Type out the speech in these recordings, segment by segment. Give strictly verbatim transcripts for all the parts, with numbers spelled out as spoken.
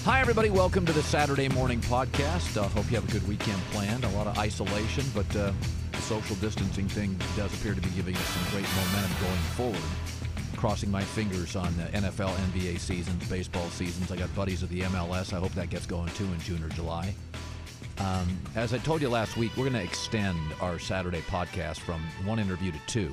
Hi, everybody. Welcome to the Saturday morning podcast. I uh, hope you have a good weekend planned. A lot of isolation, but uh, the social distancing thing does appear to be giving us some great momentum going forward. Crossing my fingers on uh, N F L, N B A seasons, baseball seasons. I got buddies of the M L S. I hope that gets going, too, in June or July. Um, as I told you last week, we're going to extend our Saturday podcast from one interview to two.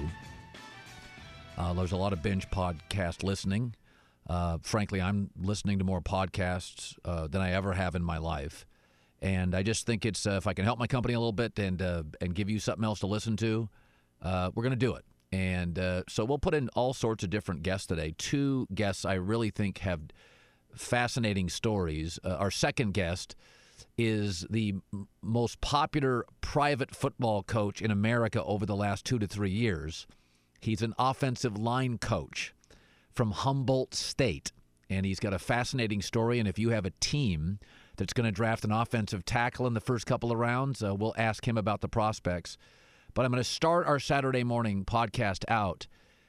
Uh, there's a lot of binge podcast listening. Uh, frankly, I'm listening to more podcasts uh, than I ever have in my life. And I just think it's, uh, if I can help my company a little bit and uh, and give you something else to listen to, uh, we're going to do it. And uh, so we'll put in all sorts of different guests today. Two guests I really think have fascinating stories. Uh, our second guest is the m- most popular private football coach in America over the last two to three years. He's an offensive line coach from Humboldt State, and he's got a fascinating story. And if you have a team that's going to draft an offensive tackle in the first couple of rounds, uh, we'll ask him about the prospects. But I'm going to start our Saturday morning podcast out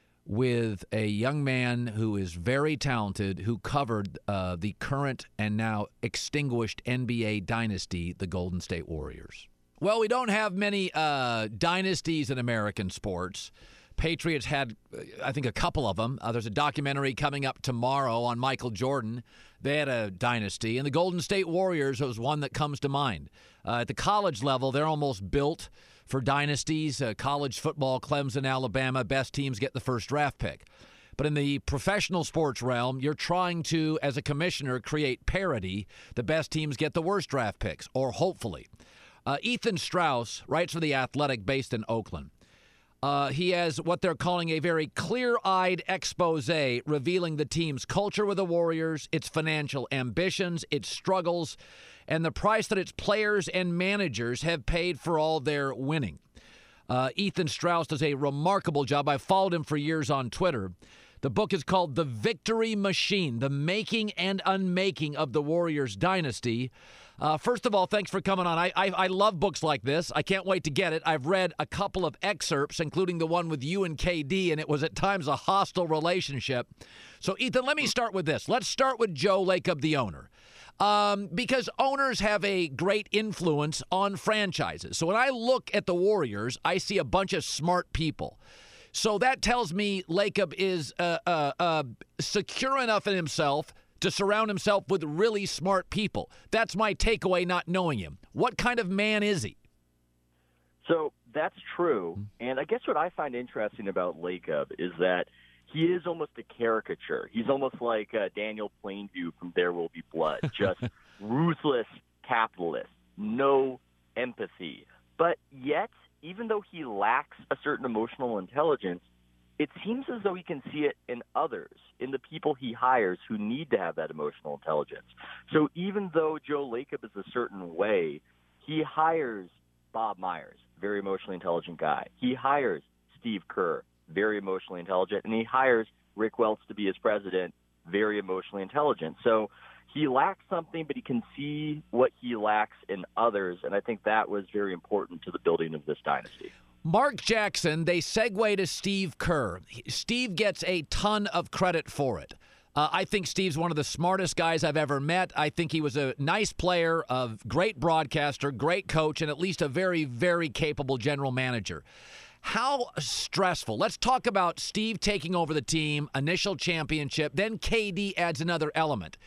with a young man who is very talented, who covered uh, the current and now extinguished N B A dynasty, the Golden State Warriors. Well, we don't have many uh, dynasties in American sports. Patriots had, I think, a couple of them. Uh, there's a documentary coming up tomorrow on Michael Jordan. They had a dynasty. And the Golden State Warriors was one that comes to mind. Uh, at the college level, they're almost built for dynasties. Uh, college football, Clemson, Alabama, best teams get the first draft pick. But in the professional sports realm, you're trying to, as a commissioner, create parity. The best teams get the worst draft picks, or hopefully. Uh, Ethan Strauss writes for The Athletic, based in Oakland. Uh, he has what they're calling a very clear-eyed expose revealing the team's culture with the Warriors, its financial ambitions, its struggles, and the price that its players and managers have paid for all their winning. Uh, Ethan Strauss does a remarkable job. I've followed him for years on Twitter. The book is called The Victory Machine, The Making and Unmaking of the Warriors Dynasty. Uh, first of all, thanks for coming on. I, I I love books like this. I can't wait to get it. I've read a couple of excerpts, including the one with you and K D, and it was at times a hostile relationship. So, Ethan, let me start with this. Let's start with Joe Lacob, the owner, um, because owners have a great influence on franchises. So when I look at the Warriors, I see a bunch of smart people. So that tells me Lacob is uh, uh, uh, secure enough in himself to surround himself with really smart people. That's my takeaway, not knowing him. What kind of man is he? So that's true. And I guess what I find interesting about Lacob is that he is almost a caricature. He's almost like uh, Daniel Plainview from There Will Be Blood, just ruthless capitalist, no empathy. But yet, even though he lacks a certain emotional intelligence, it seems as though he can see it in others, in the people he hires who need to have that emotional intelligence. So even though Joe Lacob is a certain way, he hires Bob Myers, very emotionally intelligent guy. He hires Steve Kerr, very emotionally intelligent, and he hires Rick Welts to be his president, very emotionally intelligent. So he lacks something, but he can see what he lacks in others, and I think that was very important to the building of this dynasty. Mark Jackson, they segue to Steve Kerr. Steve gets a ton of credit for it. Uh, I think Steve's one of the smartest guys I've ever met. I think he was a nice player, a great broadcaster, great coach, and at least a very, very capable general manager. How stressful. Let's talk about Steve taking over the team, initial championship, then K D adds another element.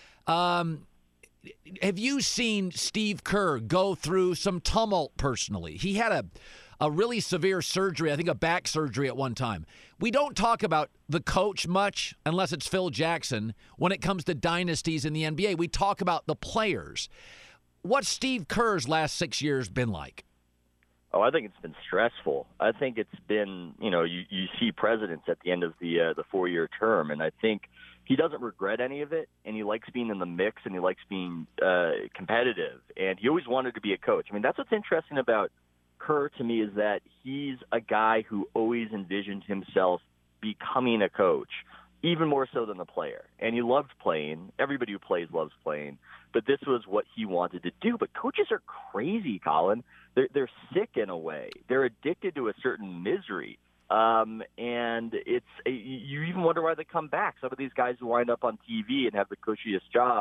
Um, have you seen Steve Kerr go through some tumult personally? He had a a really severe surgery, I think a back surgery at one time. We don't talk about the coach much, unless it's Phil Jackson, when it comes to dynasties in the N B A. We talk about the players. What's Steve Kerr's last six years been like? Oh, I think it's been stressful. I think it's been, you know, you, you see presidents at the end of the uh, the four-year term, and I think he doesn't regret any of it, and he likes being in the mix, and he likes being uh, competitive, and he always wanted to be a coach. I mean, that's what's interesting about Kerr to me, is that he's a guy who always envisioned himself becoming a coach, even more so than a player. And he loved playing. Everybody who plays loves playing. But this was what he wanted to do. But coaches are crazy, Colin. They're, they're sick in a way. They're addicted to a certain misery. Um, and it's you even wonder why they come back. Some of these guys who wind up on T V and have the cushiest job,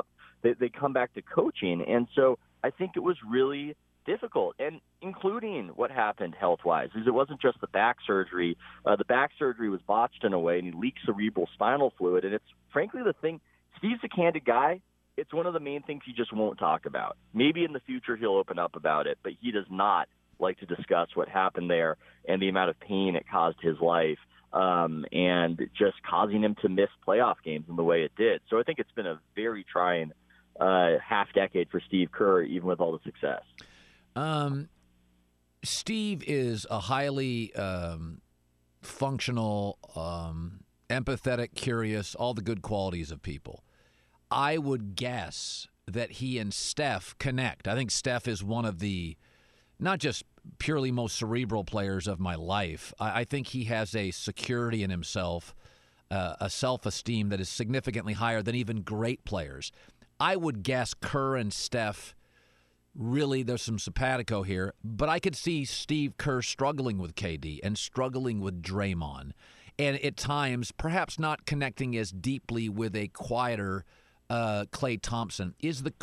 they, they come back to coaching. And so I think it was really difficult, and including what happened health-wise, because it wasn't just the back surgery. Uh, the back surgery was botched in a way, and he leaked cerebral spinal fluid. And it's frankly the thing, Steve's a candid guy. It's one of the main things he just won't talk about. Maybe in the future he'll open up about it, but he does not like to discuss what happened there and the amount of pain it caused his life, um, and just causing him to miss playoff games in the way it did. So I think it's been a very trying uh, half decade for Steve Kerr, even with all the success. Um, Steve is a highly um, functional, um, empathetic, curious, all the good qualities of people. I would guess that he and Steph connect. I think Steph is one of the not just purely most cerebral players of my life. I, I think he has a security in himself, uh, a self-esteem that is significantly higher than even great players. I would guess Kerr and Steph, really, there's some simpatico here, but I could see Steve Kerr struggling with K D and struggling with Draymond, and at times perhaps not connecting as deeply with a quieter uh, Klay Thompson. Is the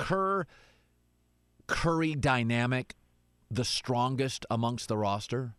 Kerr-Curry dynamic the strongest amongst the roster?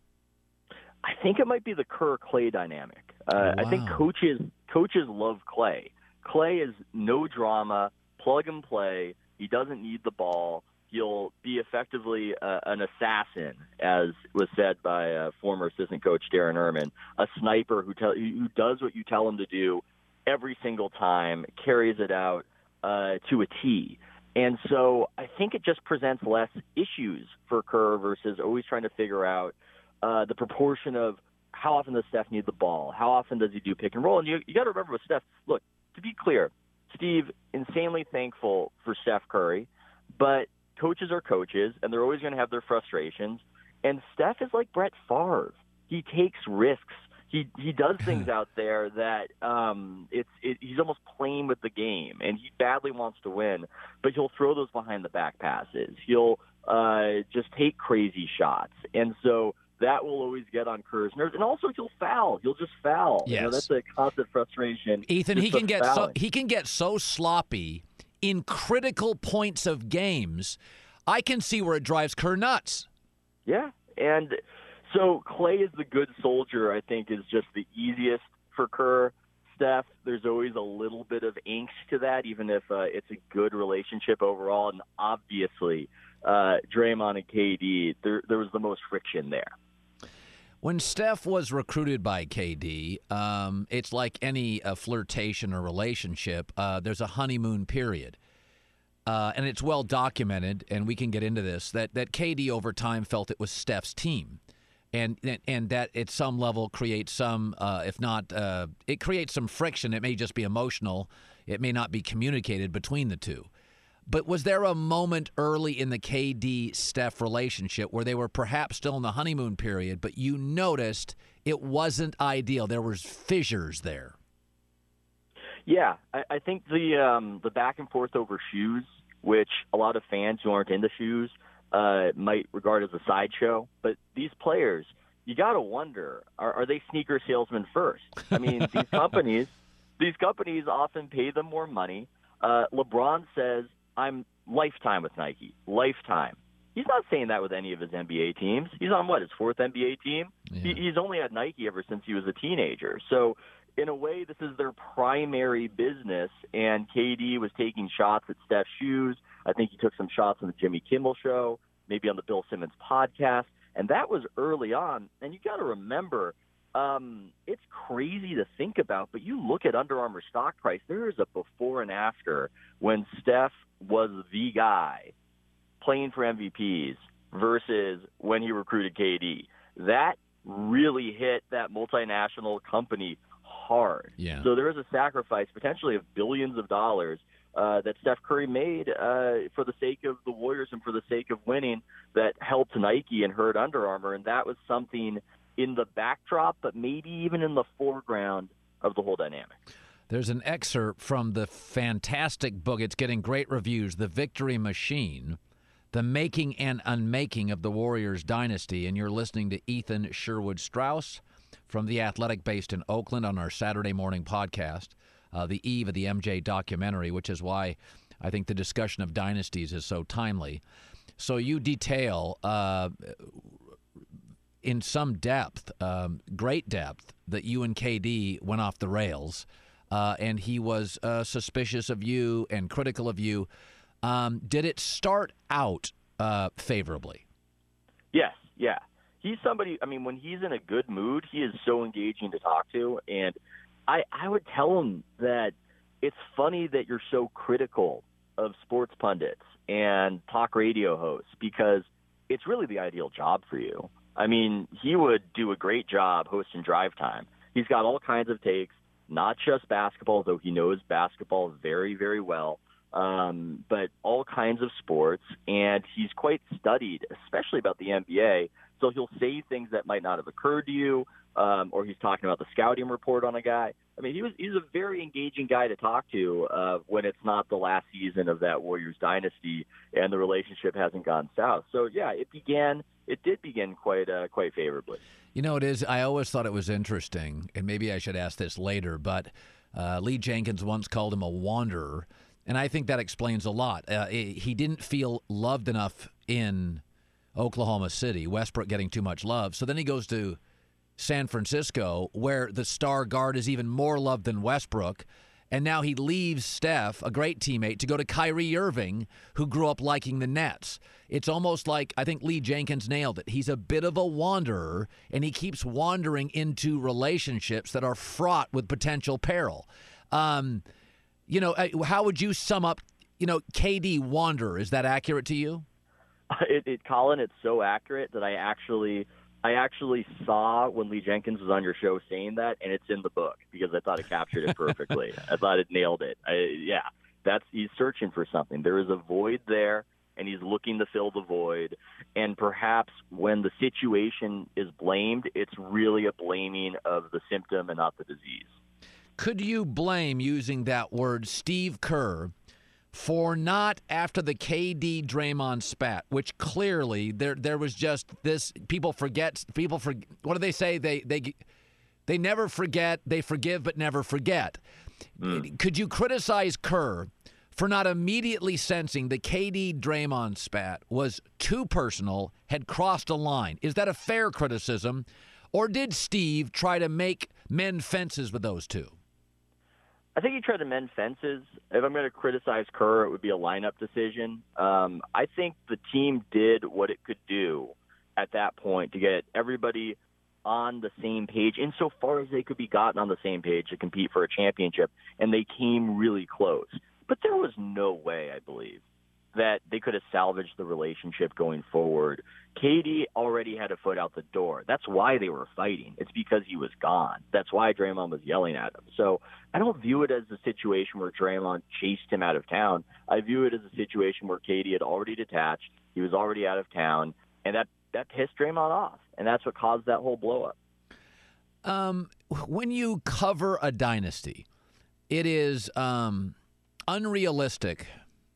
I think it might be the Kerr-Klay dynamic. Uh, wow. I think coaches coaches love Klay. Klay is no drama, plug and play. He doesn't need the ball. He'll be effectively uh, an assassin, as was said by uh, former assistant coach Darren Erman, a sniper who, tell, who does what you tell him to do every single time, carries it out uh, to a T. And so I think it just presents less issues for Kerr versus always trying to figure out uh, the proportion of how often does Steph need the ball? How often does he do pick and roll? And you, you got to remember with Steph, look, to be clear, Steve, insanely thankful for Steph Curry, but coaches are coaches, and they're always going to have their frustrations. And Steph is like Brett Favre. He takes risks. He he does things out there that um, it's it, he's almost playing with the game, and he badly wants to win, but he'll throw those behind the back passes. He'll uh, just take crazy shots, and so that will always get on Kerr's nerves. And also, he'll foul. He'll just foul. Yes. You know, that's a constant frustration. Ethan, he can get fouling. so he can get so sloppy in critical points of games. I can see where it drives Kerr nuts. Yeah, and so Klay is the good soldier, I think, is just the easiest for Kerr. Steph, there's always a little bit of angst to that, even if uh, it's a good relationship overall. And obviously, uh, Draymond and K D, there, there was the most friction there. When Steph was recruited by K D, um, it's like any uh, flirtation or relationship. Uh, there's a honeymoon period. Uh, and it's well documented, and we can get into this, that, that K D over time felt it was Steph's team. And and that at some level creates some, uh, if not, uh, it creates some friction. It may just be emotional. It may not be communicated between the two. But was there a moment early in the K D-Steph relationship where they were perhaps still in the honeymoon period, but you noticed it wasn't ideal? There was fissures there. Yeah, I, I think the um, the back and forth over shoes, which a lot of fans who aren't into shoes uh, might regard as a sideshow. But these players, you got to wonder, are, are they sneaker salesmen first? I mean, these companies, these companies often pay them more money. Uh, LeBron says, I'm lifetime with Nike, lifetime. He's not saying that with any of his N B A teams. He's on, what, his fourth N B A team? Yeah. He, he's only had Nike ever since he was a teenager. So in a way, this is their primary business, and K D was taking shots at Steph's shoes. I think he took some shots on the Jimmy Kimmel Show, maybe on the Bill Simmons podcast, and that was early on. And you got to remember, um, it's crazy to think about, but you look at Under Armour stock price, there is a before and after when Steph was the guy playing for M V Ps versus when he recruited K D. That really hit that multinational company hard. Yeah. So there is a sacrifice potentially of billions of dollars uh, that Steph Curry made uh, for the sake of the Warriors and for the sake of winning that helped Nike and hurt Under Armour. And that was something in the backdrop, but maybe even in the foreground of the whole dynamic. There's an excerpt from the fantastic book. It's getting great reviews, The Victory Machine, The Making and Unmaking of the Warriors Dynasty. And you're listening to Ethan Sherwood Strauss from The Athletic, based in Oakland, on our Saturday morning podcast, uh, the eve of the M J documentary, which is why I think the discussion of dynasties is so timely. So you detail uh, in some depth, um, great depth, that you and K D went off the rails, uh, and he was uh, suspicious of you and critical of you. Um, did it start out uh, favorably? Yes, yeah. He's somebody, I mean, when he's in a good mood, he is so engaging to talk to. And I, I would tell him that it's funny that you're so critical of sports pundits and talk radio hosts, because it's really the ideal job for you. I mean, he would do a great job hosting Drive Time. He's got all kinds of takes, not just basketball, though he knows basketball very, very well, um, but all kinds of sports. And he's quite studied, especially about the N B A. So he'll say things that might not have occurred to you, um, or he's talking about the scouting report on a guy. I mean, he was he's a very engaging guy to talk to uh, when it's not the last season of that Warriors dynasty and the relationship hasn't gone south. So, yeah, it began it did begin quite uh, quite favorably. You know, it is. I always thought it was interesting, and maybe I should ask this later, but uh, Lee Jenkins once called him a wanderer, and I think that explains a lot. Uh, he didn't feel loved enough in Oklahoma City, Westbrook getting too much love. So then he goes to San Francisco, where the star guard is even more loved than Westbrook. And now he leaves Steph, a great teammate, to go to Kyrie Irving, who grew up liking the Nets. It's almost like, I think Lee Jenkins nailed it. He's a bit of a wanderer, and he keeps wandering into relationships that are fraught with potential peril. Um, you know, how would you sum up, you know, K D wanderer? Is that accurate to you? It, it, Colin, it's so accurate that I actually, I actually saw when Lee Jenkins was on your show saying that, and it's in the book because I thought it captured it perfectly. I thought it nailed it. I, yeah, that's he's searching for something. There is a void there, and he's looking to fill the void. And perhaps when the situation is blamed, it's really a blaming of the symptom and not the disease. Could you blame, using that word, Steve Kerr for not, after the K D Draymond spat, which clearly there there was just this, people forget, people for what do they say? They they they never forget, they forgive but never forget. Mm. Could you criticize Kerr for not immediately sensing the K D Draymond spat was too personal, had crossed a line? Is that a fair criticism? Or did Steve try to make mend fences with those two? I think he tried to mend fences. If I'm going to criticize Kerr, it would be a lineup decision. Um, I think the team did what it could do at that point to get everybody on the same page, insofar as they could be gotten on the same page to compete for a championship, and they came really close. But there was no way, I believe, that they could have salvaged the relationship going forward. K D already had a foot out the door. That's why they were fighting. It's because he was gone. That's why Draymond was yelling at him. So I don't view it as a situation where Draymond chased him out of town. I view it as a situation where K D had already detached. He was already out of town, and that, that pissed Draymond off, and that's what caused that whole blow-up. Um, when you cover a dynasty, it is um, unrealistic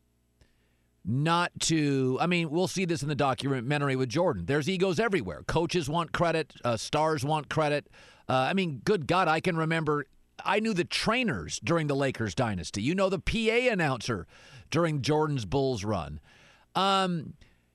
not to, I mean, we'll see this in the documentary with Jordan. There's egos everywhere. Coaches want credit. Uh, stars want credit. Uh, I mean, good God, I can remember, I knew the trainers during the Lakers dynasty. You know, the P A announcer during Jordan's Bulls run. Um,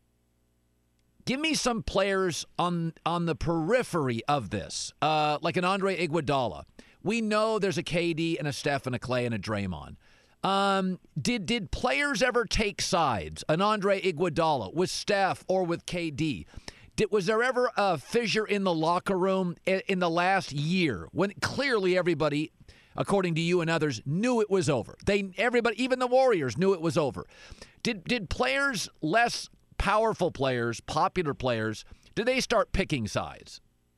give me some players on, on the periphery of this, uh, like an Andre Iguodala. We know there's a K D and a Steph and a Clay and a Draymond. Um, did did players ever take sides? An Andre Iguodala with Steph or with K D? Did, was there ever a fissure in the locker room in, in the last year when clearly everybody, according to you and others, knew it was over? They everybody, even the Warriors, knew it was over. Did did players, less powerful players, popular players, did they start picking sides?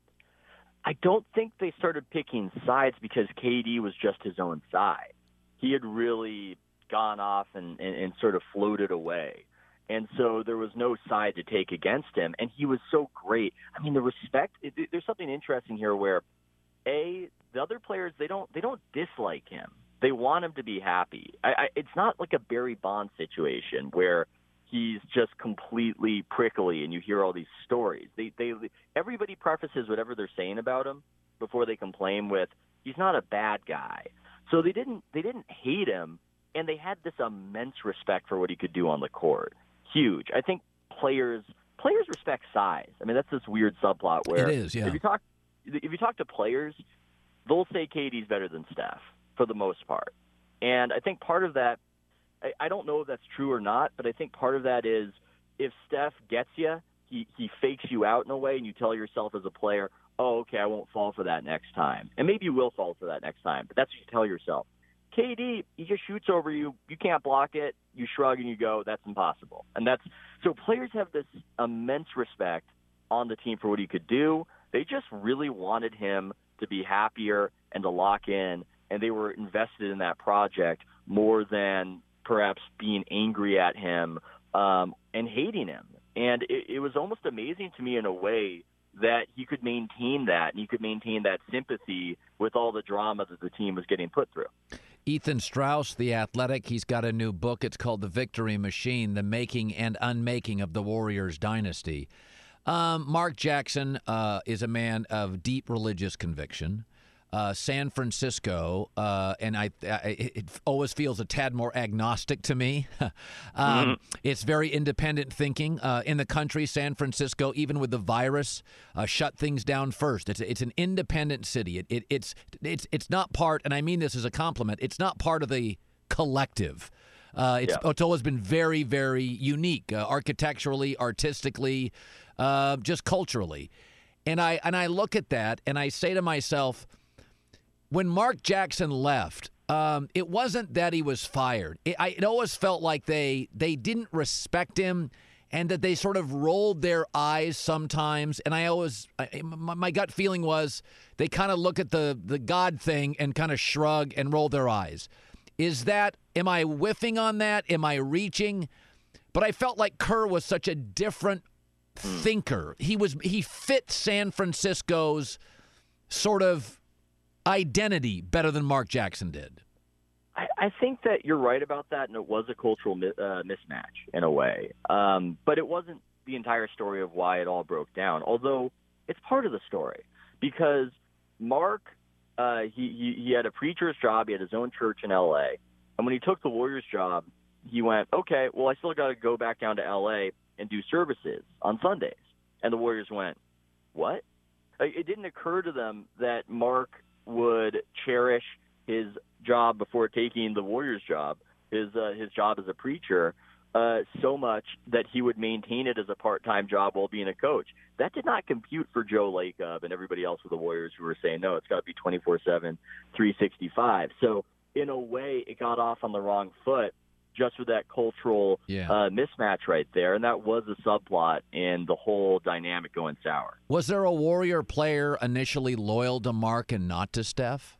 I don't think they started picking sides because K D was just his own side. He had really gone off and, and, and sort of floated away. And so there was no side to take against him. And he was so great. I mean, the respect, it, there's something interesting here where, A, the other players, they don't they don't dislike him. They want him to be happy. I, I, it's not like a Barry Bonds situation where he's just completely prickly and you hear all these stories. They, they, everybody prefaces whatever they're saying about him before they complain with, he's not a bad guy. So they didn't they didn't hate him, and they had this immense respect for what he could do on the court. Huge. I think players players respect size. I mean, that's this weird subplot where it is, yeah. if you talk if you talk to players, they'll say K D's better than Steph for the most part. And I think part of that, I, I don't know if that's true or not, but I think part of that is if Steph gets you, he, he fakes you out in a way, and you tell yourself as a player, oh, okay, I won't fall for that next time. And maybe you will fall for that next time, but that's what you tell yourself. K D, he just shoots over you. You can't block it. You shrug and you go, that's impossible. And that's so players have this immense respect on the team for what he could do. They just really wanted him to be happier and to lock in, and they were invested in that project more than perhaps being angry at him um, and hating him. And it, it was almost amazing to me in a way that he could maintain that, and he could maintain that sympathy with all the drama that the team was getting put through. Ethan Strauss, The Athletic, he's got a new book. It's called The Victory Machine, The Making and Unmaking of the Warriors Dynasty. Um, Mark Jackson uh, is a man of deep religious conviction. Uh, San Francisco, uh, and I, I, it always feels a tad more agnostic to me. um, mm-hmm. It's very independent thinking. Uh, in the country, San Francisco, even with the virus, uh, shut things down first. It's it's an independent city. It, it it's it's it's not part, and I mean this as a compliment. It's not part of the collective. Uh, it's, yeah. it's always been very, very unique, uh, architecturally, artistically, uh, just culturally. And I and I look at that and I say to myself, when Mark Jackson left, um, it wasn't that he was fired. It, I, it always felt like they they didn't respect him, and that they sort of rolled their eyes sometimes. And I always, I, my, my gut feeling was they kind of look at the the God thing and kind of shrug and roll their eyes. Is that, am I whiffing on that? Am I reaching? But I felt like Kerr was such a different thinker. He was he fit San Francisco's sort of identity better than Mark Jackson did. I, I think that you're right about that, and it was a cultural mi- uh, mismatch in a way. Um, but it wasn't the entire story of why it all broke down, although it's part of the story. Because Mark, uh, he, he, he had a preacher's job. He had his own church in L A. And when he took the Warriors job, he went, okay, well, I still got to go back down to L A and do services on Sundays. And the Warriors went, what? It didn't occur to them that Mark would cherish his job before taking the Warriors job, his uh, his job as a preacher, uh, so much that he would maintain it as a part-time job while being a coach. That did not compute for Joe Lacob and everybody else with the Warriors who were saying, no, it's got to be twenty-four seven, three sixty-five. So in a way, it got off on the wrong foot just with that cultural yeah. uh, mismatch right there, and that was a subplot in the whole dynamic going sour. Was there a Warrior player initially loyal to Mark and not to Steph?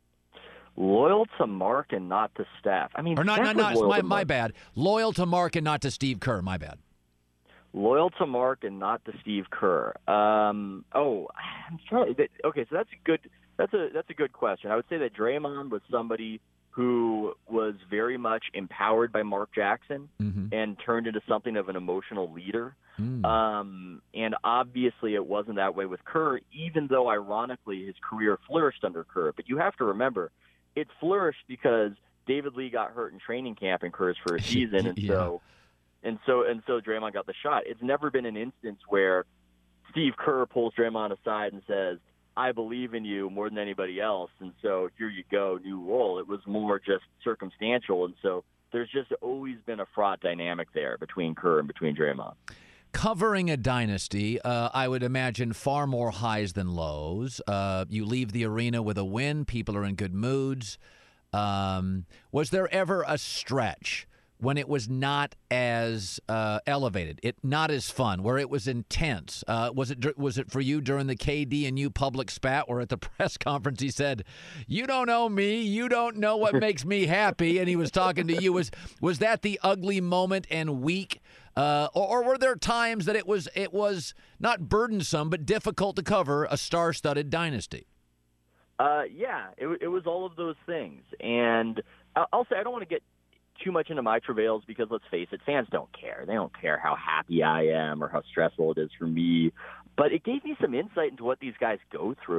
Loyal to Mark and not to Steph. I mean, or not, Steph not, was not my, to my bad. Loyal to Mark and not to Steve Kerr. My bad. Loyal to Mark and not to Steve Kerr. Um, oh, I'm trying. Okay, so that's a good. That's a that's a good question. I would say that Draymond was somebody who was very much empowered by Mark Jackson mm-hmm. and turned into something of an emotional leader. Mm. Um, and obviously it wasn't that way with Kerr, even though ironically his career flourished under Kerr. But you have to remember, it flourished because David Lee got hurt in training camp in Kerr's first season, and yeah. so and so and so Draymond got the shot. It's never been an instance where Steve Kerr pulls Draymond aside and says, I believe in you more than anybody else, and so here you go, new role. It was more just circumstantial, and so there's just always been a fraught dynamic there between Kerr and between Draymond. Covering a dynasty, uh, I would imagine far more highs than lows. Uh, you leave the arena with a win. People are in good moods. Um, was there ever a stretch when it was not as uh, elevated, it not as fun, where it was intense? Uh, was it was it for you during the K D and you public spat, where at the press conference he said, "You don't know me, you don't know what makes me happy," and he was talking to you? Was was that the ugly moment and week, uh, or, or were there times that it was it was not burdensome but difficult to cover a star-studded dynasty? Uh, yeah, it, it was all of those things, and I'll say I don't want to get too much into my travails because, let's face it, fans don't care. They don't care how happy I am or how stressful it is for me. But it gave me some insight into what these guys go through.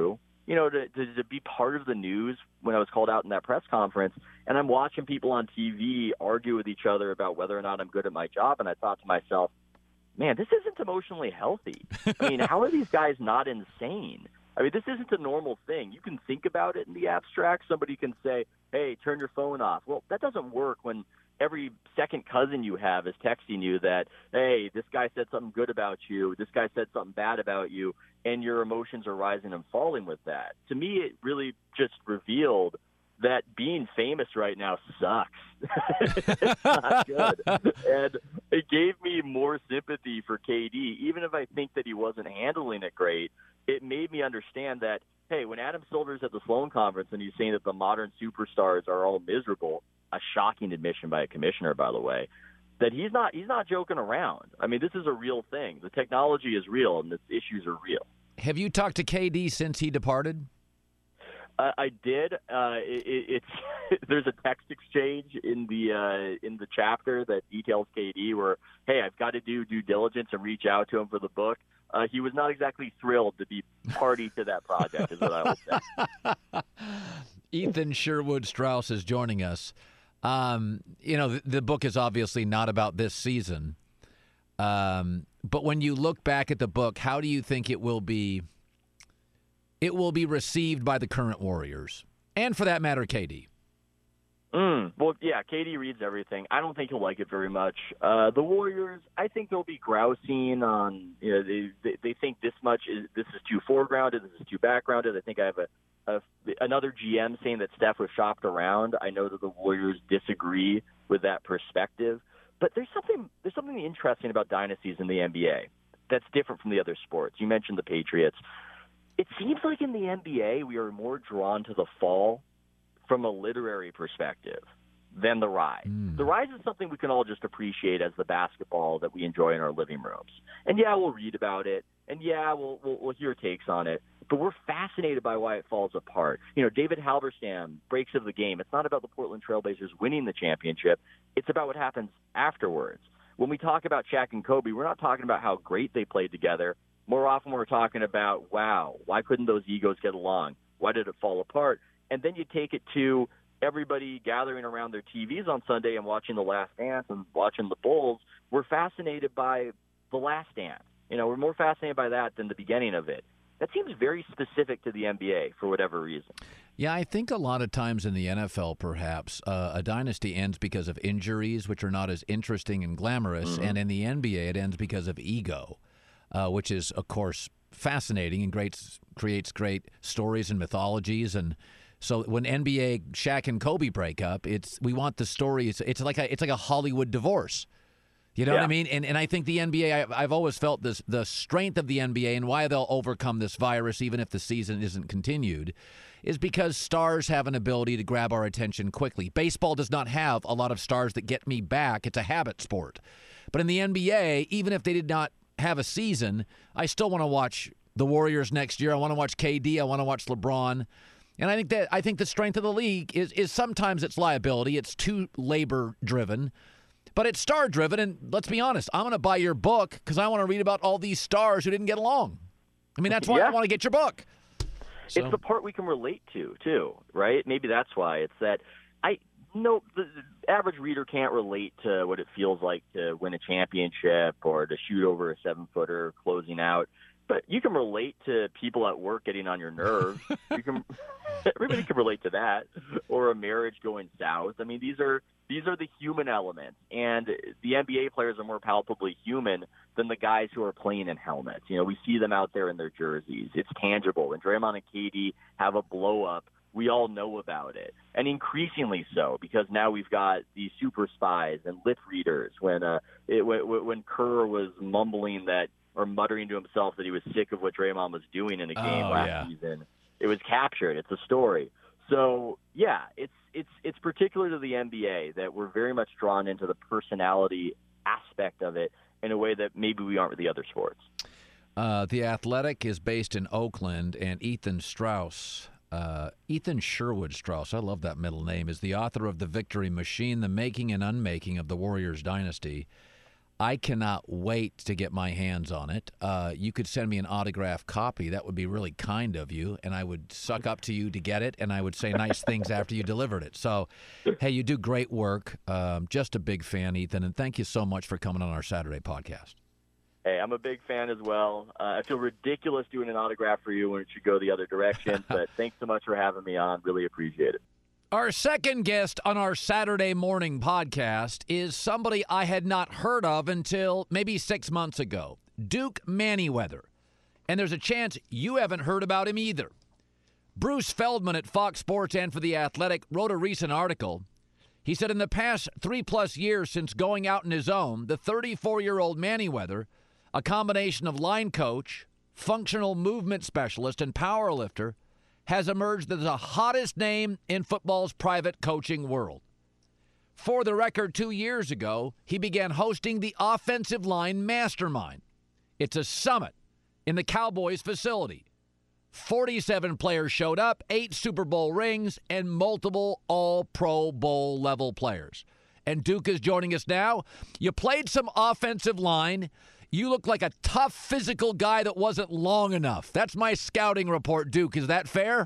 you know, to, to, to be part of the news when I was called out in that press conference, and I'm watching people on T V argue with each other about whether or not I'm good at my job, and I thought to myself, man, this isn't emotionally healthy. I mean, how are these guys not insane? I mean, this isn't a normal thing. You can think about it in the abstract. Somebody can say, hey, turn your phone off. Well, that doesn't work when every second cousin you have is texting you that, hey, this guy said something good about you, this guy said something bad about you, and your emotions are rising and falling with that. To me, it really just revealed that being famous right now sucks. It's not good. And it gave me more sympathy for K D. Even if I think that he wasn't handling it great, it made me understand that, hey, when Adam Silver's at the Sloan Conference and he's saying that the modern superstars are all miserable, a shocking admission by a commissioner, by the way, that he's not he's not joking around. I mean, this is a real thing. The technology is real, and the issues are real. Have you talked to K D since he departed? Uh, I did. Uh, it, it's there's a text exchange in the uh, in the chapter that details K D where, hey, I've got to do due diligence and reach out to him for the book. Uh, he was not exactly thrilled to be party to that project, is what I will say. Ethan Sherwood Strauss is joining us. Um, you know, the, the book is obviously not about this season. Um, but when you look back at the book, how do you think it will be it will be received by the current Warriors? And for that matter, K D. Mm, well, yeah, K D reads everything. I don't think he'll like it very much. Uh, the Warriors, I think they'll be grousing on, you know, they, they, they think this much is, this is too foregrounded, this is too backgrounded. I think I have a, a another G M saying that Steph was shopped around. I know that the Warriors disagree with that perspective, but there's something there's something interesting about dynasties in the N B A that's different from the other sports. You mentioned the Patriots. It seems like in the N B A we are more drawn to the fall from a literary perspective than the rise. Mm. The rise is something we can all just appreciate as the basketball that we enjoy in our living rooms. And yeah, we'll read about it, and yeah, we'll we'll, we'll hear takes on it. But we're fascinated by why it falls apart. You know, David Halberstam breaks of the game. It's not about the Portland Trailblazers winning the championship. It's about what happens afterwards. When we talk about Shaq and Kobe, we're not talking about how great they played together. More often we're talking about, wow, why couldn't those egos get along? Why did it fall apart? And then you take it to everybody gathering around their T Vs on Sunday and watching The Last Dance and watching the Bulls. We're fascinated by The Last Dance. You know, we're more fascinated by that than the beginning of it. That seems very specific to the N B A for whatever reason. Yeah, I think a lot of times in the N F L, perhaps, uh, a dynasty ends because of injuries, which are not as interesting and glamorous. Mm-hmm. And in the N B A, it ends because of ego, uh, which is, of course, fascinating and great, creates great stories and mythologies. And so when N B A Shaq and Kobe break up, it's we want the story. It's, it's like a it's like a Hollywood divorce. You know yeah. what I mean? And and I think the N B A, I've, I've always felt this the strength of the N B A and why they'll overcome this virus, even if the season isn't continued, is because stars have an ability to grab our attention quickly. Baseball does not have a lot of stars that get me back. It's a habit sport. But in the N B A, even if they did not have a season, I still want to watch the Warriors next year. I want to watch K D. I want to watch LeBron. And I think that I think the strength of the league is is sometimes it's liability. It's too labor driven. But it's star-driven, and let's be honest, I'm going to buy your book because I want to read about all these stars who didn't get along. I mean, that's why yeah. I want to get your book. So. It's the part we can relate to, too, right? Maybe that's why. It's that I know the, the average reader can't relate to what it feels like to win a championship or to shoot over a seven-footer closing out. But you can relate to people at work getting on your nerves. You can, everybody can relate to that, or a marriage going south. I mean, these are these are the human elements, and the N B A players are more palpably human than the guys who are playing in helmets. You know, we see them out there in their jerseys. It's tangible. When Draymond and K D have a blow-up, we all know about it, and increasingly so because now we've got these super spies and lip readers. When uh, it, when, when Kerr was mumbling that or muttering to himself that he was sick of what Draymond was doing in a game oh, last yeah. season, it was captured. It's a story. So, yeah, it's it's it's particular to the N B A that we're very much drawn into the personality aspect of it in a way that maybe we aren't with the other sports. Uh, the Athletic is based in Oakland, and Ethan Strauss, uh, Ethan Sherwood Strauss, I love that middle name, is the author of The Victory Machine, The Making and Unmaking of the Warriors Dynasty. I cannot wait to get my hands on it. Uh, you could send me an autographed copy. That would be really kind of you, and I would suck up to you to get it, and I would say nice things after you delivered it. So, hey, you do great work. Um, just a big fan, Ethan, and thank you so much for coming on our Saturday podcast. Hey, I'm a big fan as well. Uh, I feel ridiculous doing an autograph for you when it should go the other direction, but thanks so much for having me on. Really appreciate it. Our second guest on our Saturday morning podcast is somebody I had not heard of until maybe six months ago, Duke Manyweather. And there's a chance you haven't heard about him either. Bruce Feldman at Fox Sports and for The Athletic wrote a recent article. He said in the past three-plus years since going out on his own, the thirty-four-year-old Manyweather, a combination of line coach, functional movement specialist, and powerlifter, has emerged as the hottest name in football's private coaching world. For the record, two years ago, he began hosting the Offensive Line Mastermind. It's a summit in the Cowboys facility. forty-seven players showed up, eight Super Bowl rings, and multiple all-Pro Bowl level players. And Duke is joining us now. You played some offensive line. You look like a tough physical guy that wasn't long enough. That's my scouting report, Duke. Is that fair?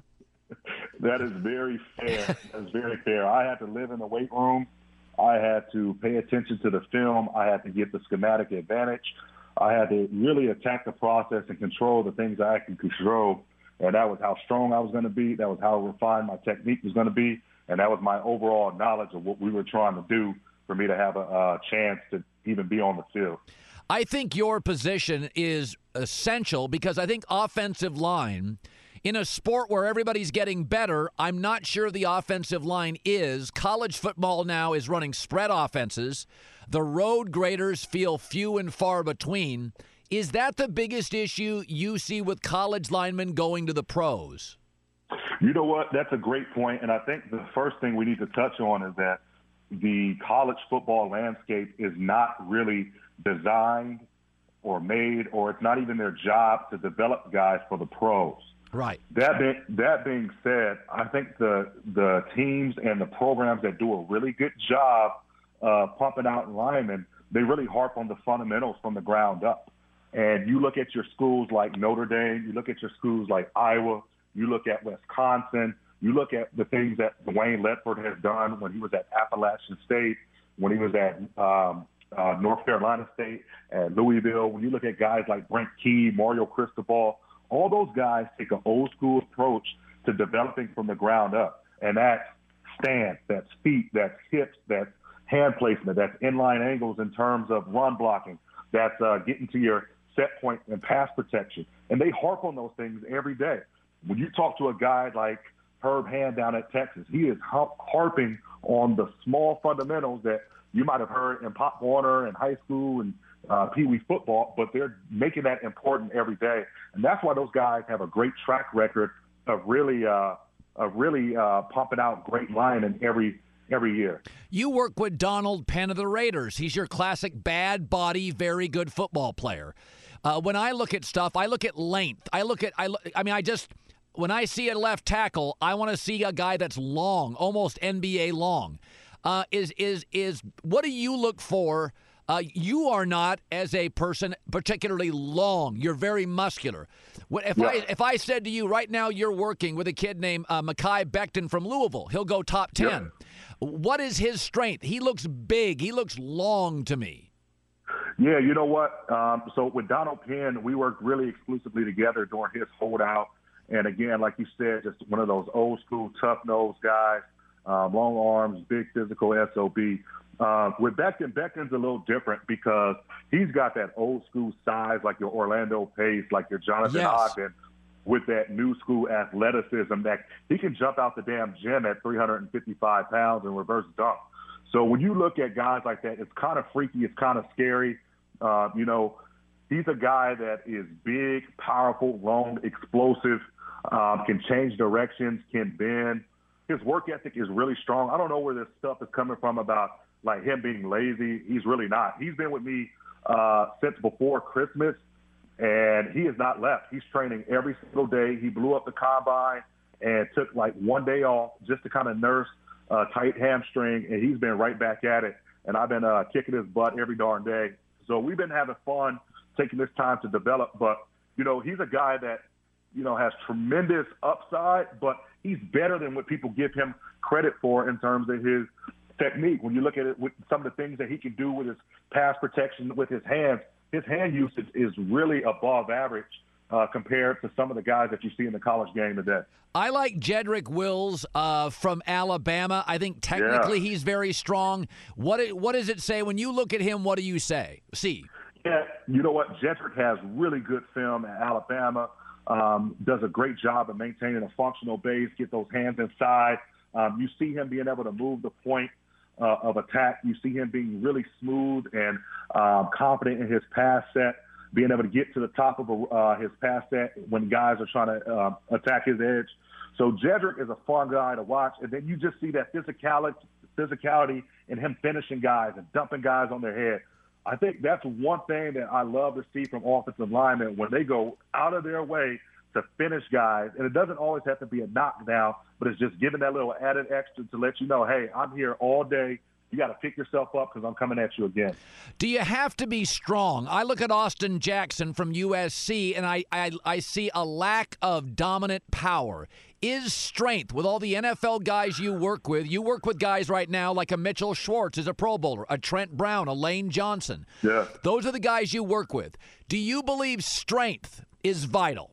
That is very fair. That's very fair. I had to live in the weight room. I had to pay attention to the film. I had to get the schematic advantage. I had to really attack the process and control the things I can control. And that was how strong I was going to be. That was how refined my technique was going to be. And that was my overall knowledge of what we were trying to do for me to have a, a chance to even be on the field. I think your position is essential because I think offensive line, in a sport where everybody's getting better, I'm not sure the offensive line is. College football now is running spread offenses. The road graders feel few and far between. Is that the biggest issue you see with college linemen going to the pros? You know what? That's a great point. And I think the first thing we need to touch on is that the college football landscape is not really designed or made, or it's not even their job to develop guys for the pros. Right. That being, that being said, I think the the teams and the programs that do a really good job uh, pumping out linemen, they really harp on the fundamentals from the ground up. And you look at your schools like Notre Dame, you look at your schools like Iowa, you look at Wisconsin, you look at the things that Dwayne Ledford has done when he was at Appalachian State, when he was at um, uh, North Carolina State, at Louisville. When you look at guys like Brent Key, Mario Cristobal, all those guys take an old school approach to developing from the ground up. And that's stance, that's feet, that's hips, that's hand placement, that's inline angles in terms of run blocking, that's uh, getting to your set point and pass protection. And they harp on those things every day. When you talk to a guy like Herb Hand down at Texas, he is harping on the small fundamentals that you might have heard in Pop Warner and high school and uh, Pee Wee football, but they're making that important every day. And that's why those guys have a great track record of really uh, of really uh, pumping out great linemen every every year. You work with Donald Penn of the Raiders. He's your classic bad body, very good football player. Uh, when I look at stuff, I look at length. I look at, I, look, I mean, I just, when I see a left tackle, I want to see a guy that's long, almost N B A long. Uh, is is is what do you look for? Uh, you are not, as a person, particularly long. You're very muscular. If yeah. I if I said to you right now, you're working with a kid named uh, Mekhi Becton from Louisville, he'll go top ten. Yeah. What is his strength? He looks big. He looks long to me. Yeah, you know what? Um, so with Donald Penn, we worked really exclusively together during his holdout. And again, like you said, just one of those old school, tough-nosed guys, um, long arms, big physical S O B. Uh, with Becton, Becton's a little different because he's got that old school size like your Orlando Pace, like your Jonathan yes. Ogden, with that new school athleticism that he can jump out the damn gym at three hundred fifty-five pounds and reverse dunk. So when you look at guys like that, it's kind of freaky. It's kind of scary. Uh, you know, he's a guy that is big, powerful, long, explosive, um, can change directions, can bend. His work ethic is really strong. I don't know where this stuff is coming from about, like, him being lazy. He's really not. He's been with me uh, since before Christmas, and he has not left. He's training every single day. He blew up the combine and took, like, one day off just to kind of nurse a tight hamstring, and he's been right back at it. And I've been uh, kicking his butt every darn day. So we've been having fun taking this time to develop. But, you know, he's a guy that, you know, has tremendous upside, but he's better than what people give him credit for in terms of his technique. When you look at it with some of the things that he can do with his pass protection with his hands, his hand usage is really above average uh, compared to some of the guys that you see in the college game today. I like Jedrick Wills uh, from Alabama. I think technically yeah. he's very strong. What it, what does it say when you look at him? What do you say? See, yeah, you know what? Jedrick has really good film at Alabama. Um, does a great job of maintaining a functional base, get those hands inside. Um, you see him being able to move the point uh, of attack. You see him being really smooth and um, confident in his pass set, being able to get to the top of a, uh, his pass set when guys are trying to uh, attack his edge. So Jedrick is a fun guy to watch. And then you just see that physicality, physicality in him finishing guys and dumping guys on their head. I think that's one thing that I love to see from offensive linemen when they go out of their way to finish guys. And it doesn't always have to be a knockdown, but it's just giving that little added extra to let you know, hey, I'm here all day. You got to pick yourself up because I'm coming at you again. Do you have to be strong? I look at Austin Jackson from U S C, and I, I, I see a lack of dominant power. Is strength, with all the N F L guys you work with, you work with guys right now like a Mitchell Schwartz is a Pro Bowler, a Trent Brown, a Lane Johnson. Yeah. Those are the guys you work with. Do you believe strength is vital?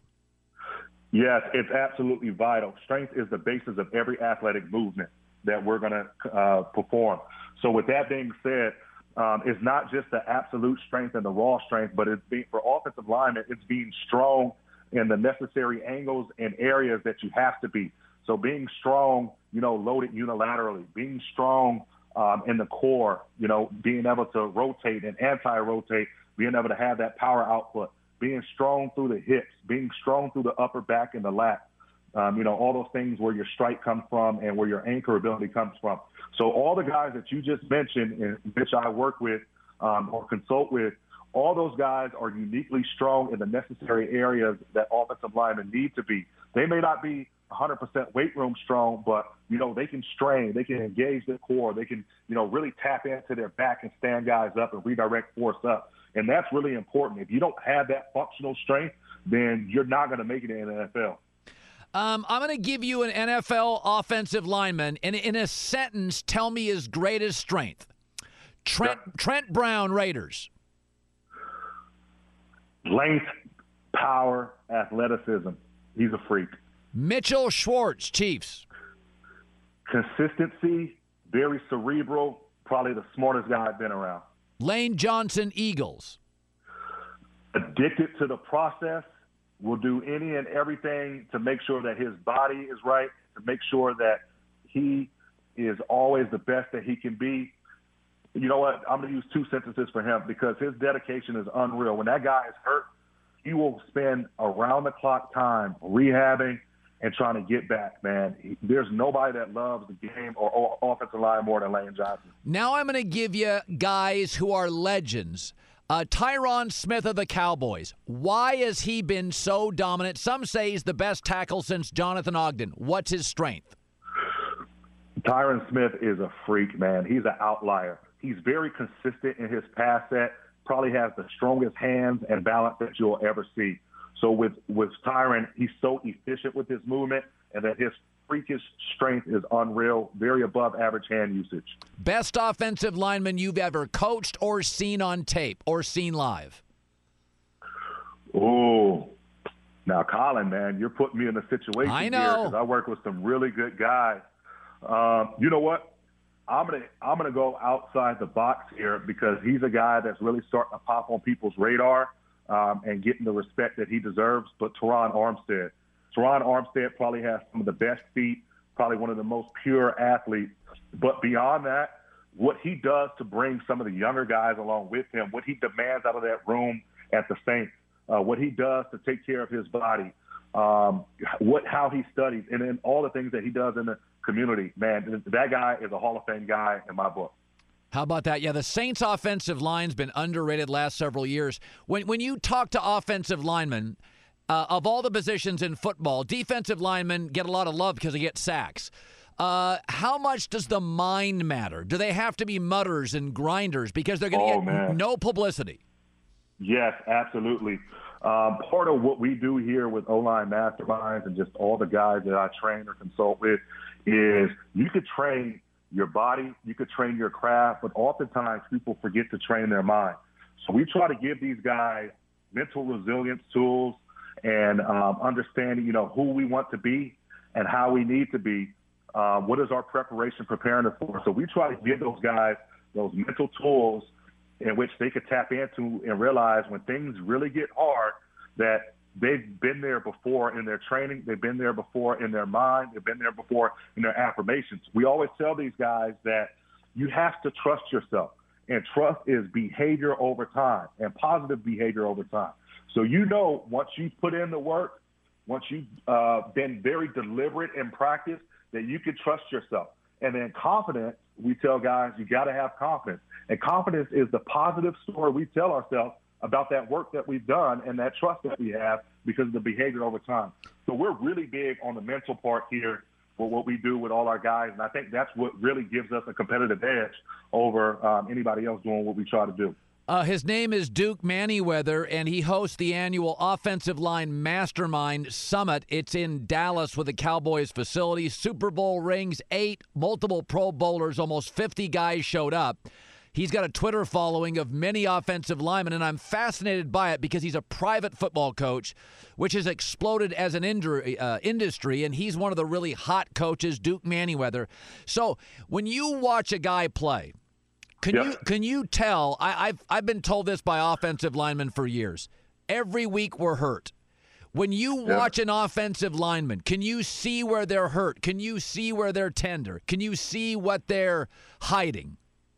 Yes, it's absolutely vital. Strength is the basis of every athletic movement that we're going to uh, perform. So with that being said, um, it's not just the absolute strength and the raw strength, but it's being, for offensive linemen, it's being strong in the necessary angles and areas that you have to be. So being strong, you know, loaded unilaterally, being strong um, in the core, you know, being able to rotate and anti-rotate, being able to have that power output, being strong through the hips, being strong through the upper back and the lat. Um, you know, all those things where your strike comes from and where your anchor ability comes from. So all the guys that you just mentioned, and which I work with um, or consult with, all those guys are uniquely strong in the necessary areas that offensive linemen need to be. They may not be one hundred percent weight room strong, but, you know, they can strain, they can engage their core, they can, you know, really tap into their back and stand guys up and redirect force up. And that's really important. If you don't have that functional strength, then you're not going to make it in the N F L. Um, I'm going to give you an N F L offensive lineman, and in a sentence, tell me his greatest strength. Trent, yeah. Trent Brown, Raiders. Length, power, athleticism. He's a freak. Mitchell Schwartz, Chiefs. Consistency, very cerebral, probably the smartest guy I've been around. Lane Johnson, Eagles. Addicted to the process, will do any and everything to make sure that his body is right, to make sure that he is always the best that he can be. You know what? I'm going to use two sentences for him because his dedication is unreal. When that guy is hurt, he will spend around-the-clock time rehabbing and trying to get back, man. He, there's nobody that loves the game or, or offensive line more than Lane Johnson. Now I'm going to give you guys who are legends. Uh, Tyron Smith of the Cowboys. Why has he been so dominant? Some say he's the best tackle since Jonathan Ogden. What's his strength? Tyron Smith is a freak, man. He's an outlier. He's very consistent in his pass set, probably has the strongest hands and balance that you'll ever see. So with, with Tyron, he's so efficient with his movement, and that his freakish strength is unreal, very above average hand usage. Best offensive lineman you've ever coached or seen on tape or seen live? Oh, now, Colin, man, you're putting me in a situation I here know. because I work with some really good guys. Um, you know what? I'm gonna I'm gonna go outside the box here because he's a guy that's really starting to pop on people's radar um, and getting the respect that he deserves. But Teron Armstead, Teron Armstead probably has some of the best feet, probably one of the most pure athletes. But beyond that, what he does to bring some of the younger guys along with him, what he demands out of that room at the Saints, uh, what he does to take care of his body, um, what how he studies, and then all the things that he does in the community, man, that guy is a Hall of Fame guy in my book. How about that? Yeah, the Saints' offensive line's been underrated last several years. When when you talk to offensive linemen, uh, of all the positions in football, defensive linemen get a lot of love because they get sacks. Uh, how much does the mind matter? Do they have to be mutters and grinders because they're going to Oh, get man. no publicity? Yes, absolutely. Um, part of what we do here with O-line masterminds and just all the guys that I train or consult with is you could train your body, you could train your craft, but oftentimes people forget to train their mind. So we try to give these guys mental resilience tools and um, understanding, you know, who we want to be and how we need to be. Uh, what is our preparation preparing us for? So we try to give those guys those mental tools in which they could tap into and realize when things really get hard that they've been there before in their training, they've been there before in their mind, they've been there before in their affirmations. We always tell these guys that you have to trust yourself, and trust is behavior over time and positive behavior over time. So you know once you've put in the work, once you've uh, been very deliberate in practice, that you can trust yourself. And then confidence, we tell guys you got to have confidence. And confidence is the positive story we tell ourselves about that work that we've done and that trust that we have because of the behavior over time. So we're really big on the mental part here for what we do with all our guys. And I think that's what really gives us a competitive edge over um, anybody else doing what we try to do. Uh, his name is Duke Manyweather, and he hosts the annual Offensive Line Mastermind Summit. It's in Dallas with the Cowboys facility. Super Bowl rings, eight, multiple Pro Bowlers, almost fifty guys showed up. He's got a Twitter following of many offensive linemen, and I'm fascinated by it because he's a private football coach, which has exploded as an injury, uh, industry, and he's one of the really hot coaches, Duke Manyweather. So when you watch a guy play, can Yep. you can you tell, I, I've, I've been told this by offensive linemen for years, every week we're hurt. When you watch an offensive lineman, can you see where they're hurt? Can you see where they're tender? Can you see what they're hiding?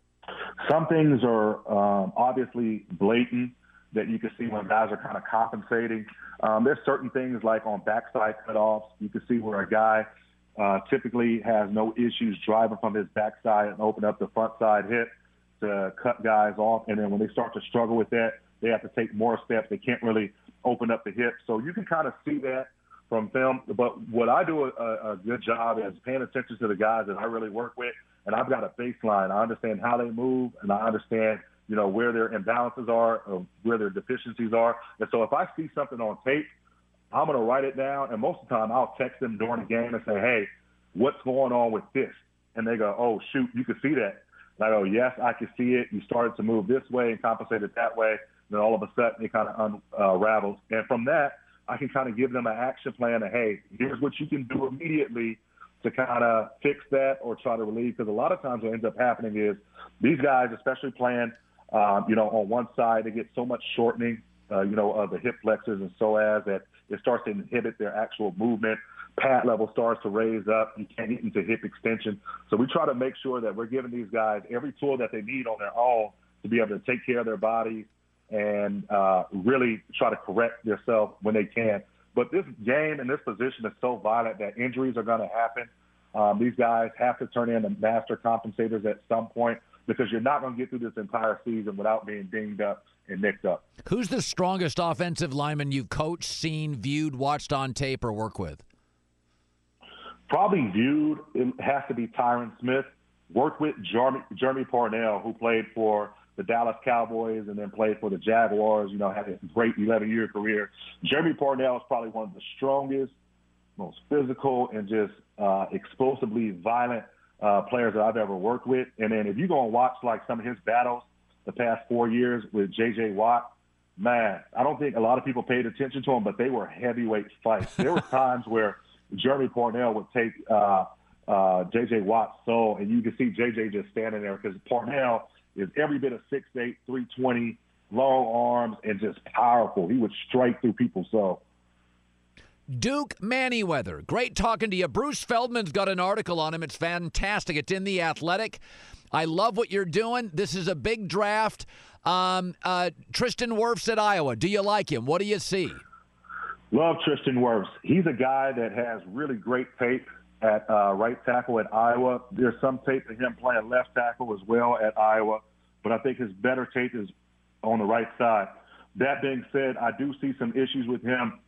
Some things are um, obviously blatant that you can see when guys are kind of compensating. Um, there's certain things like on backside cutoffs, you can see where a guy uh, typically has no issues driving from his backside and open up the front side hip to cut guys off. And then when they start to struggle with that, they have to take more steps. They can't really open up the hip. So you can kind of see that from film. But what I do a, a good job is paying attention to the guys that I really work with. And I've got a baseline. I understand how they move, and I understand, you know, where their imbalances are, or where their deficiencies are. And so if I see something on tape, I'm going to write it down. And most of the time I'll text them during the game and say, hey, what's going on with this? And they go, oh, shoot, you can see that. And I go, yes, I can see it. You started to move this way and compensated that way. And then all of a sudden it kind of unravels. And from that, I can kind of give them an action plan of, hey, here's what you can do immediately to kind of fix that or try to relieve. Because a lot of times what ends up happening is these guys, especially playing, um, you know, on one side, they get so much shortening, uh, you know, of the hip flexors and psoas that it starts to inhibit their actual movement. Pad level starts to raise up. You can't get into hip extension. So we try to make sure that we're giving these guys every tool that they need on their own to be able to take care of their bodies and uh, really try to correct themselves when they can. But this game and this position is so violent that injuries are going to happen. Um, these guys have to turn in the master compensators at some point because you're not going to get through this entire season without being dinged up and nicked up. Who's the strongest offensive lineman you've coached, seen, viewed, watched on tape, or work with? Probably viewed, it has to be Tyron Smith. Worked with Jeremy, Jeremy Parnell, who played for the Dallas Cowboys and then played for the Jaguars, you know, had a great eleven-year career. Jeremy Parnell is probably one of the strongest, most physical, and just uh, explosively violent uh, players that I've ever worked with. And then if you go and watch, like, some of his battles the past four years with J J. Watt, man, I don't think a lot of people paid attention to him, but they were heavyweight fights. There were times where Jeremy Parnell would take uh, uh, J J. Watt's soul, and you could see J J just standing there because Parnell is every bit of six eight, three twenty, long arms, and just powerful. He would strike through people's soul. Duke Manyweather. Great talking to you. Bruce Feldman's got an article on him. It's fantastic. It's in The Athletic. I love what you're doing. This is a big draft. Um, uh, Tristan Wirfs at Iowa. Do you like him? What do you see? Love Tristan Wirfs. He's a guy that has really great tape at uh, right tackle at Iowa. There's some tape of him playing left tackle as well at Iowa, but I think his better tape is on the right side. That being said, I do see some issues with him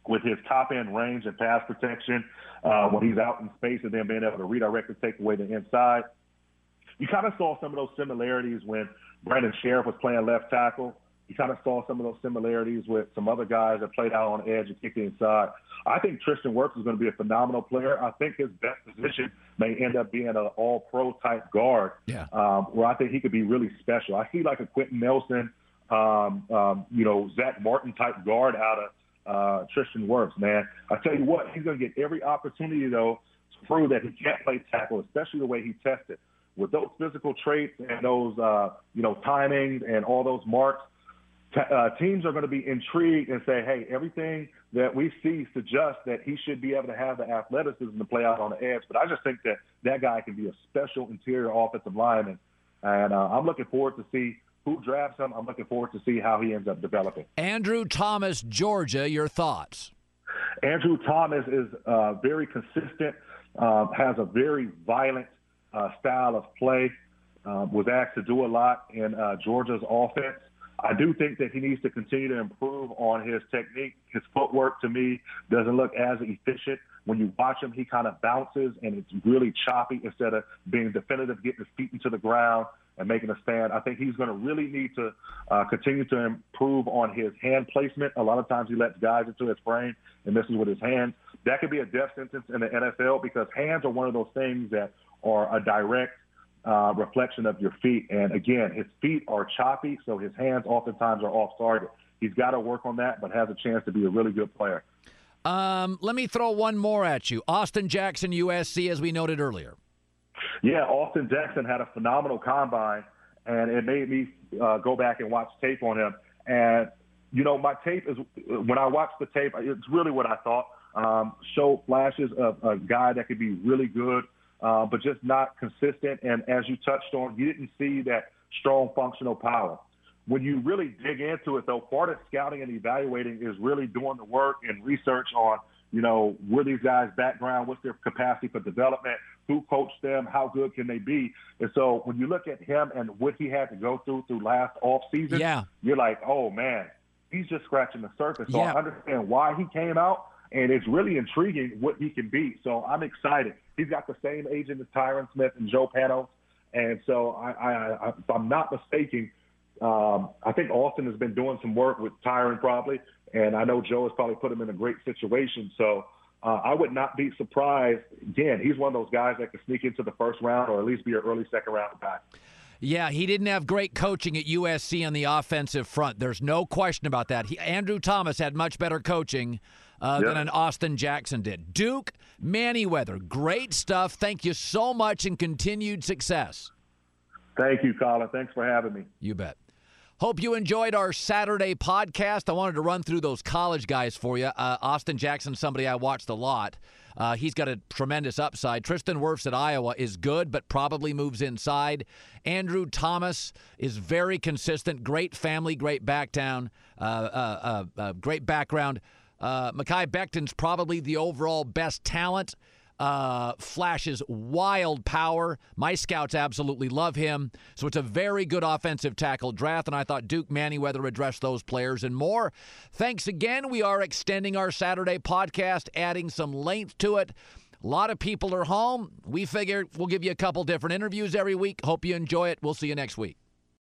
with his top-end range and pass protection uh, when he's out in space and then being able to redirect and take away the inside. You kind of saw some of those similarities when Brandon Sheriff was playing left tackle. You kind of saw some of those similarities with some other guys that played out on the edge and kicked inside. I think Tristan Wirfs is going to be a phenomenal player. I think his best position may end up being an all-pro type guard, yeah. um, where I think he could be really special. I see like a Quentin Nelson, um, um, you know, Zach Martin type guard out of uh, Tristan Wirfs, man. I tell you what, he's going to get every opportunity, though, to prove that he can't play tackle, especially the way he tested. With those physical traits and those, uh, you know, timings and all those marks, t- uh, teams are going to be intrigued and say, hey, everything that we see suggests that he should be able to have the athleticism to play out on the edge. But I just think that that guy can be a special interior offensive lineman. And uh, I'm looking forward to see who drafts him. I'm looking forward to see how he ends up developing. Andrew Thomas, Georgia, your thoughts? Andrew Thomas is uh, very consistent, uh, has a very violent Uh, style of play, uh, was asked to do a lot in uh, Georgia's offense. I do think that he needs to continue to improve on his technique. His footwork, to me, doesn't look as efficient. When you watch him, he kind of bounces, and it's really choppy instead of being definitive, getting his feet into the ground and making a stand. I think he's going to really need to uh, continue to improve on his hand placement. A lot of times he lets guys into his frame and misses with his hands. That could be a death sentence in the N F L because hands are one of those things that are a direct uh, reflection of your feet. And, again, his feet are choppy, so his hands oftentimes are off target. He's got to work on that, but has a chance to be a really good player. Um, let me throw one more at you. Austin Jackson, U S C, as we noted earlier. Yeah, Austin Jackson had a phenomenal combine, and it made me uh, go back and watch tape on him. And, you know, my tape is – when I watched the tape, it's really what I thought. Um, showed flashes of a guy that could be really good, Uh, but just not consistent. And as you touched on, you didn't see that strong functional power. When you really dig into it, though, part of scouting and evaluating is really doing the work and research on, you know, where these guys' background, what's their capacity for development, who coached them, how good can they be. And so when you look at him and what he had to go through through last offseason, yeah. you're like, oh, man, he's just scratching the surface. So yeah. I understand why he came out. And it's really intriguing what he can be. So I'm excited. He's got the same agent as Tyron Smith and Joe Panos. And so I, I, I, if I'm not mistaken, um, I think Austin has been doing some work with Tyron probably. And I know Joe has probably put him in a great situation. So uh, I would not be surprised. Again, he's one of those guys that could sneak into the first round or at least be an early second round guy. Yeah, he didn't have great coaching at U S C on the offensive front. There's no question about that. He, Andrew Thomas had much better coaching Uh, yep. than an Austin Jackson did. Duke Manyweather, great stuff. Thank you so much and continued success. Thank you, Colin. Thanks for having me. You bet. Hope you enjoyed our Saturday podcast. I wanted to run through those college guys for you. Uh, Austin Jackson, somebody I watched a lot. Uh, he's got a tremendous upside. Tristan Wirfs at Iowa is good, but probably moves inside. Andrew Thomas is very consistent. Great family, great background. Uh, uh, uh, uh, great background. Uh, Mekhi Becton's probably the overall best talent. Uh, flashes wild power. My scouts absolutely love him. So it's a very good offensive tackle draft, and I thought Duke Manyweather addressed those players and more. Thanks again. We are extending our Saturday podcast, adding some length to it. A lot of people are home. We figure we'll give you a couple different interviews every week. Hope you enjoy it. We'll see you next week.